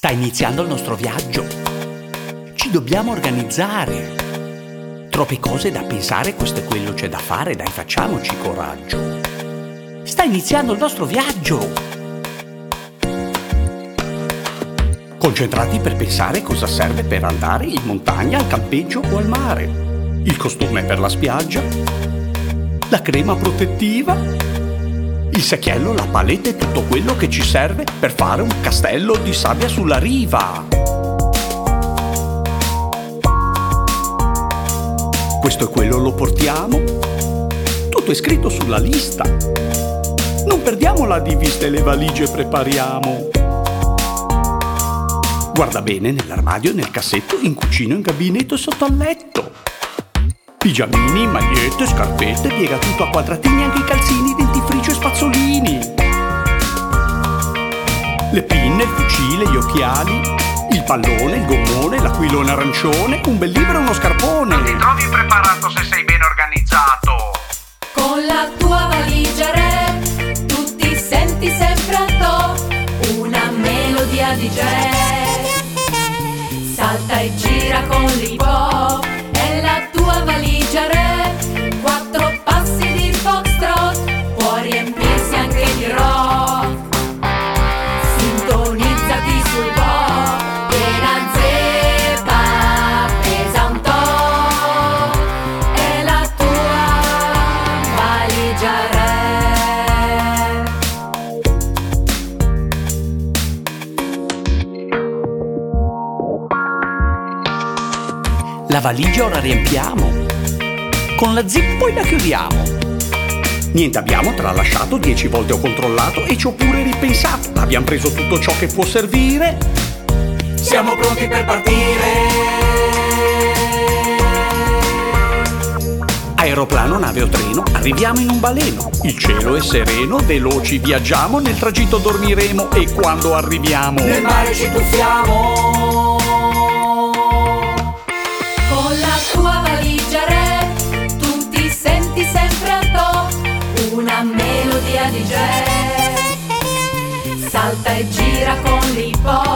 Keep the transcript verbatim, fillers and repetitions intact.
Sta iniziando il nostro viaggio. Ci dobbiamo organizzare. Troppe cose da pensare, questo e quello c'è da fare, dai, facciamoci coraggio. Sta iniziando il nostro viaggio. Concentrati per pensare cosa serve per andare in montagna, al campeggio o al mare. Il costume per la spiaggia, la crema protettiva, il secchiello, la paletta e tutto quello che ci serve per fare un castello di sabbia sulla riva. Questo e quello lo portiamo. Tutto è scritto sulla lista. Non perdiamola di vista e le valigie prepariamo. Guarda bene nell'armadio, nel cassetto, in cucina, in gabinetto e sotto al letto. Pigiamini, magliette, scarpette, piega tutto a quadratini, anche i calzini, dentifricio e spazzolini. Le pinne, il fucile, gli occhiali, il pallone, il gommone, l'aquilone arancione, un bel libro e uno scarpone. Non ti trovi preparato se sei ben organizzato. Con la tua valigia re, tu ti senti sempre a top, una melodia di jazz. Salta e gira con l'hip hop, è la tua valigia re. Quattro passi di foxtrot, può riempirsi anche di rock. Sintonizzati sul pop, piena zeppa, pesa un top. È la tua valigia re. La valigia ora riempiamo. Con la zip poi la chiudiamo. Niente abbiamo tralasciato, dieci volte ho controllato e ci ho pure ripensato. Abbiamo preso tutto ciò che può servire. Siamo pronti per partire. Aeroplano, nave o treno, arriviamo in un baleno. Il cielo è sereno, veloci viaggiamo, nel tragitto dormiremo e quando arriviamo Nel mare ci tuffiamo. Con la tua valigia re, tu ti senti sempre a top, una melodia di jazz. Salta e gira con l'hip hop,